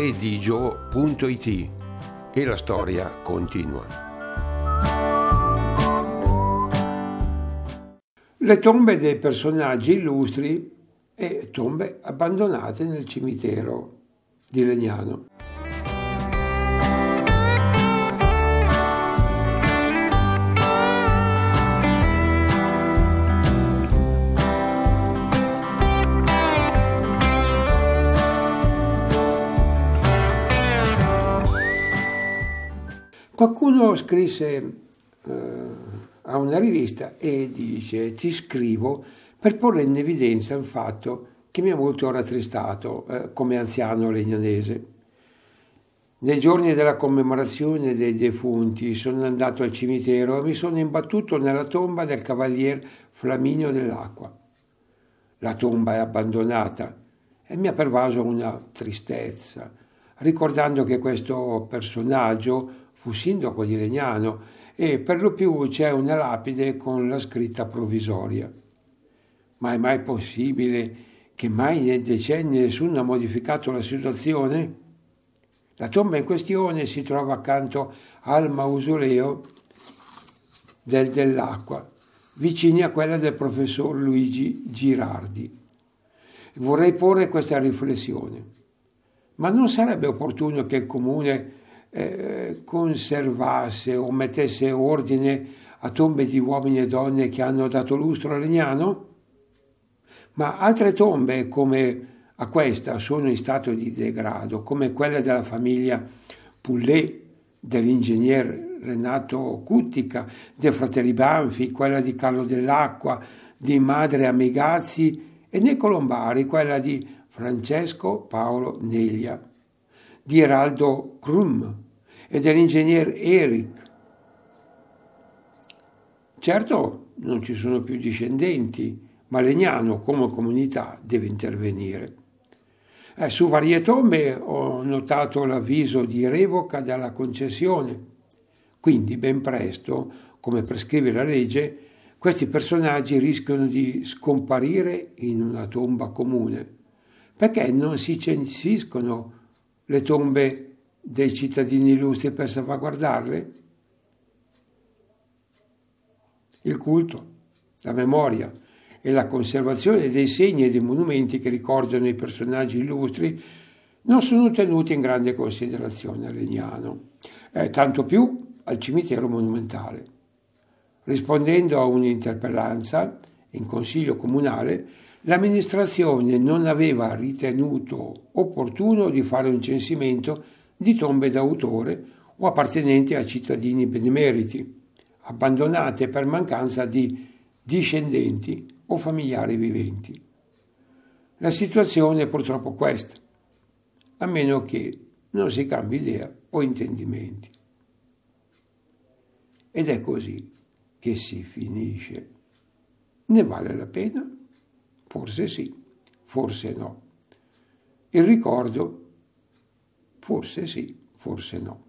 edigio.it e la storia continua. Le tombe dei personaggi illustri e tombe abbandonate nel cimitero di Legnano. Qualcuno scrisse a una rivista e dice: ti scrivo per porre in evidenza un fatto che mi ha molto rattristato come anziano legnanese. Nei giorni della commemorazione dei defunti sono andato al cimitero e mi sono imbattuto nella tomba del cavalier Flaminio Dell'Acqua. La tomba è abbandonata e mi ha pervaso una tristezza, ricordando che questo personaggio fu sindaco di Legnano e per lo più c'è una lapide con la scritta provvisoria. Ma è mai possibile che mai nei decenni nessuno ha modificato la situazione? La tomba in questione si trova accanto al mausoleo del Dell'Acqua, vicini a quella del professor Luigi Girardi. Vorrei porre questa riflessione: ma non sarebbe opportuno che il comune conservasse o mettesse ordine a tombe di uomini e donne che hanno dato lustro a Legnano? Ma altre tombe come a questa sono in stato di degrado, come quelle della famiglia Pullet, dell'ingegner Renato Cuttica, dei fratelli Banfi, quella di Carlo Dell'Acqua, di Madre Amigazzi, e nei Colombari quella di Francesco Paolo Neglia, di Eraldo Krum e dell'ingegner Eric. Certo, non ci sono più discendenti, ma Legnano come comunità deve intervenire. Su varie tombe ho notato l'avviso di revoca della concessione, quindi ben presto, come prescrive la legge, questi personaggi rischiano di scomparire in una tomba comune. Perché non si censiscono le tombe dei cittadini illustri per salvaguardarle? Il culto, la memoria e la conservazione dei segni e dei monumenti che ricordano i personaggi illustri non sono tenuti in grande considerazione a Legnano, tanto più al cimitero monumentale. Rispondendo a un'interpellanza in consiglio comunale, l'amministrazione non aveva ritenuto opportuno di fare un censimento di tombe d'autore o appartenenti a cittadini benemeriti, abbandonate per mancanza di discendenti o familiari viventi. La situazione è purtroppo questa, a meno che non si cambi idea o intendimenti. Ed è così che si finisce. Ne vale la pena? Forse sì, forse no. Il ricordo? Forse sì, forse no.